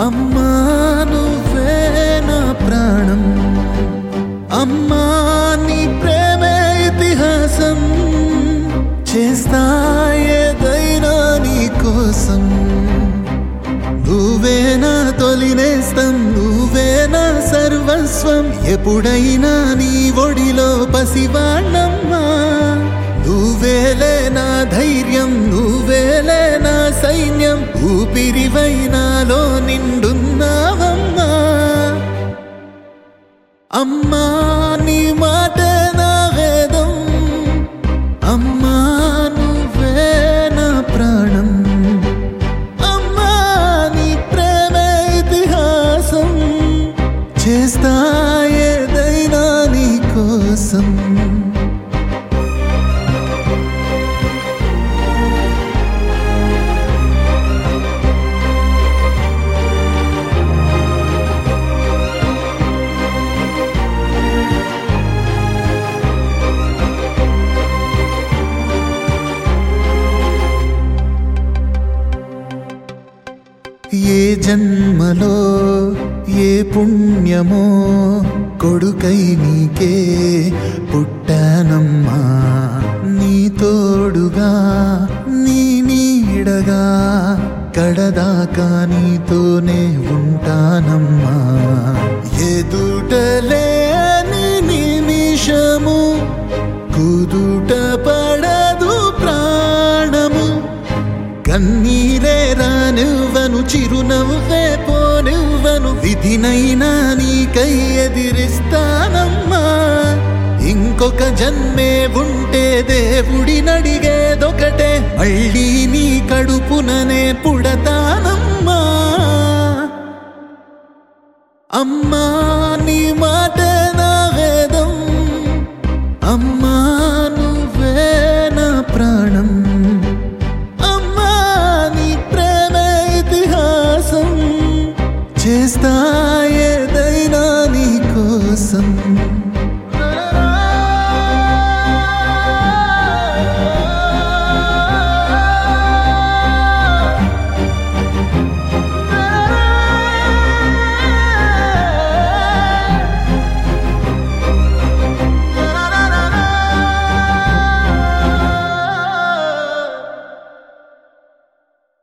అమ్మా నువ్వే నా ప్రాణం, అమ్మా నీ ప్రేమే ఇతిహాసం, చేస్తా ఏదైనా నీ కోసం. నువ్వే నా తొలినేస్తం, నువ్వే నా సర్వస్వం, ఎప్పుడైనా నీ ఒడిలో పసివాణమ్మా. నువ్వేలే నా ధైర్యం, నువ్వేలే నా సైన్యం, ఊపిరివై నాలో నిండున్నావమ్మా. అమ్మా నీ మాటే నా వేదం, అమ్మా నువ్వే నా ప్రాణం, అమ్మా నీ ప్రేమే ఇతిహాసం, చేస్తా ఏదైనా నీ కోసం. ఏ జన్మలో ఏ పుణ్యమో కొడుకై నీకే పుట్టానమ్మా. నీ తోడుగా నీ నీడగా కడదాకా నీతోనే ఉంటానమ్మా. ఎదుటలేని నిమిషము కుదుట పడదు ప్రాణము, కన్నీరే రానివ్వను, చిరునవ్వే పోనివ్వను, విధినైనా నీకై ఎదిరిస్తానమ్మా. ఇంకొక జన్మే ఉంటే దేవుడినడిగేదొకటే, మళ్ళీ నీ కడుపుననే పుడతానమ్మా. అమ్మా